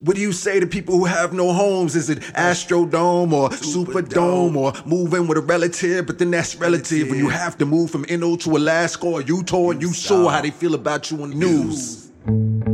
What do you say to people who have no homes? Is it Astrodome or Superdome or moving with a relative? But then that's relative when you have to move from NO to Alaska or Utah and you saw how they feel about you on the news.